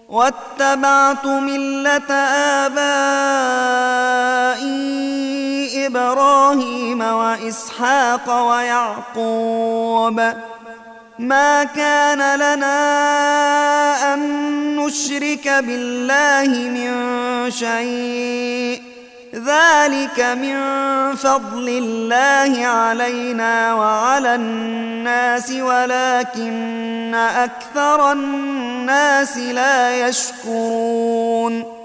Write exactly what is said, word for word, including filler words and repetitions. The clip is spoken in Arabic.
واتبعت ملة آبائي إبراهيم وإسحاق ويعقوب ما كان لنا أن نشرك بالله من شيء ذلك من فضل الله علينا وعلى الناس ولكن أكثر الناس لا يشكرون